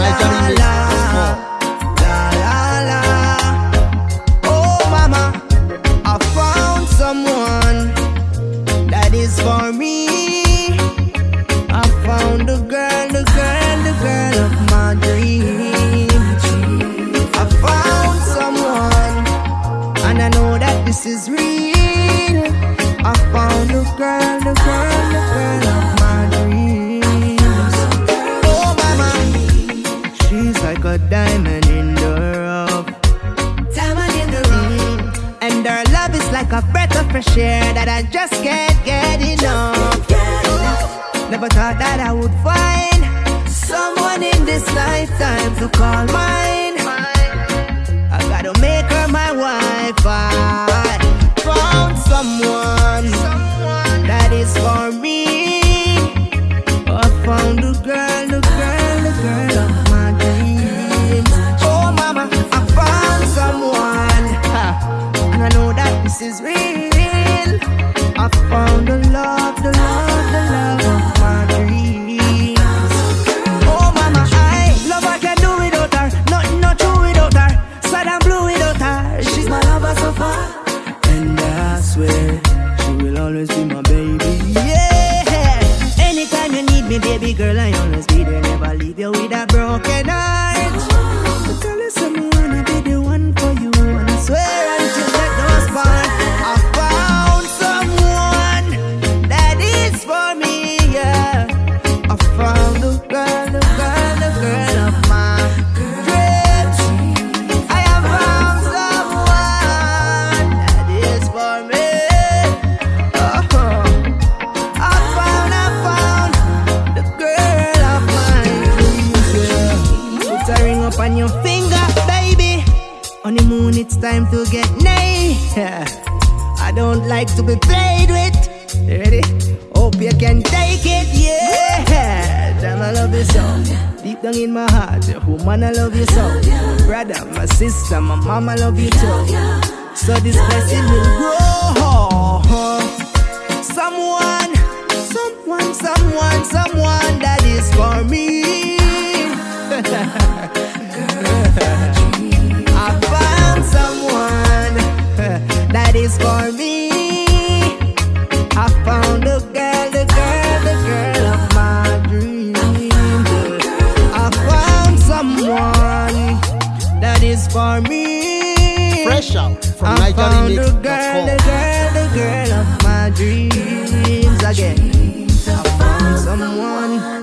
Nigeria remix. Someone that is for me. I found the girl of my dreams. I found someone, and I know that this is real. I found the girl of my dreams. Oh mama, she's like a diamond in the rough. And her love is like a breath of fresh air that I just can't get enough. Never thought that I would find someone in this lifetime to call mine. I gotta make her my wife. I found someone that is for me. I found the girl of my dreams. Oh mama, I found someone, and I know that this is real. I found the love of my dreams. Oh mama, I love her, can't do without her. Nothing not true without her. Sad and blue without her. She's my lover so far, and I swear she will always be my baby. Yeah. Anytime you need me, baby girl, I always be there. Never leave you with a broken heart. But tell you someone I'll be the one for you, and I swear until that does part. I found someone that is for me, yeah. I found the girl of my dreams. I have found someone that is for me. Oh, I found the girl of my dreams, yeah. Put a ring up on your finger, baby. On the moon, it's time to get nay. I don't like to be played with. You ready? Hope you can take it, yeah. Damn, I love you so. Deep down in my heart, woman, I love you so. Brother, my sister, my mama, love you too. So this blessing will grow. Someone that is for me. I found someone that is for me. I found the girl of my dreams. I found someone that is for me. Fresh out from I found the NigeriaMix.com. girl of my dreams again. I found someone.